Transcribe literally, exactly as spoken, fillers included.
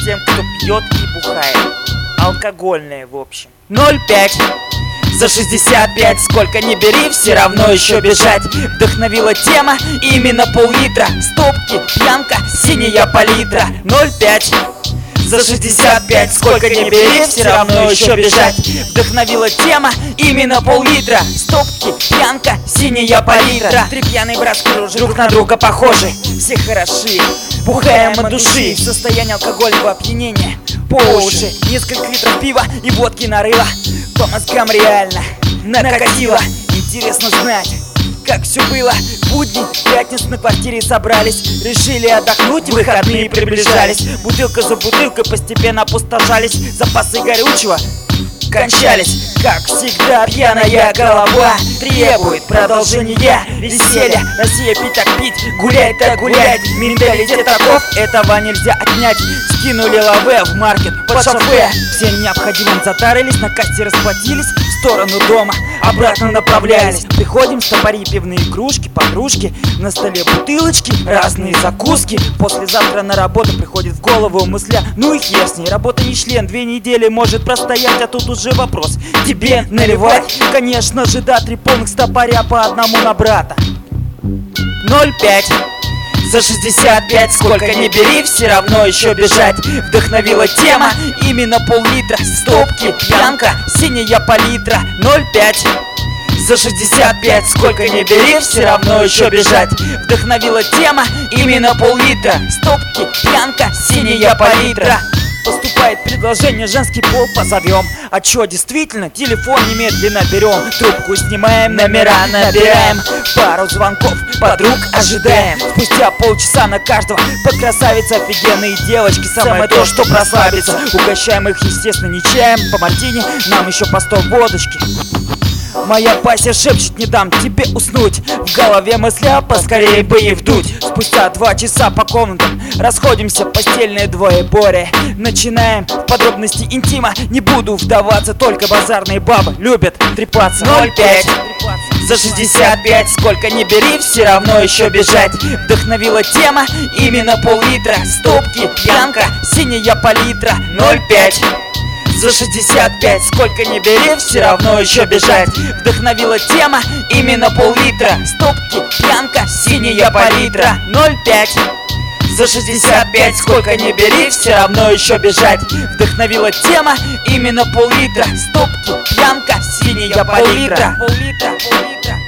тем, кто пьет и бухает. Алкогольные, в общем. Ноль пять за шестьдесят пять, сколько не бери, все равно еще бежать. Вдохновила тема, именно пол-литра. Стопки, пьянка, синяя палитра. Ноль пять за шестьдесят пять, сколько не бери, все равно еще бежать. Вдохновила тема, именно пол-литра. Стопки, пьянка, синяя палитра. Три пьяные братские друг на друга похожи. Все хороши, бухаем от души. В состоянии алкогольного опьянения по уши. Несколько литров пива и водки нарыла. По мозгам реально накатило. Интересно знать, как все было. Будни, пятницу на квартире собрались. Решили отдохнуть, выходные приближались. Бутылка за бутылкой постепенно опустошались. Запасы горючего кончались. Как всегда, пьяная голова требует продолжения веселья. Россия пить так пить, гулять так гулять. Менталитет таков, этого нельзя отнять. Скинули лаве в маркет под шофе. Все необходимым затарились, на кассе расплатились. В сторону дома обратно направлялись. Приходим, стопори, пивные кружки, подружки. На столе бутылочки, разные закуски. Послезавтра на работу приходит в голову мысля: ну и хер с ней, работа не член. Две недели может простоять, а тут уже вопрос: тебе наливать? Конечно же да, три полных стопоря по одному на брата. Ноль пять за шестьдесят пять, сколько не бери, все равно еще бежать. Вдохновила тема, именно пол-литра. Стопки, пьянка, синяя палитра. Ноль пять за шестьдесят пять, сколько не бери, все равно еще бежать. Вдохновила тема, именно пол-литра. Стопки, пьянка, синяя палитра. Поступает предложение, женский пол позовем. А чё, действительно, телефон немедленно берем. Трубку снимаем, номера набираем. Пару звонков, подруг ожидаем. Спустя полчаса на каждого по красавице. Офигенные девочки, самое то, что прославиться. Угощаем их, естественно, не чаем. По мартине, нам еще по сто водочки. Моя пассия шепчет: не дам тебе уснуть. В голове мысля, поскорее бы и вдуть. Спустя два часа по комнатам расходимся, постельные двое Боря. Начинаем в подробности интима. Не буду вдаваться, только базарные бабы любят трепаться. Ноль пять за шестьдесят пять, сколько не бери, все равно еще бежать. Вдохновила тема, именно пол-литра. Стопки, пьянка, синяя палитра. Ноль пять за шестьдесят пять, сколько не бери, все равно еще бежать. Вдохновила тема, именно пол-литра. Стопки, пьянка, синяя палитра. Ноль пять за шестьдесят пять, сколько не бери, все равно еще бежать. Вдохновила тема, именно пол-литра. Стопки, пьянка, синяя палитра. Пол-литра, пол-литра.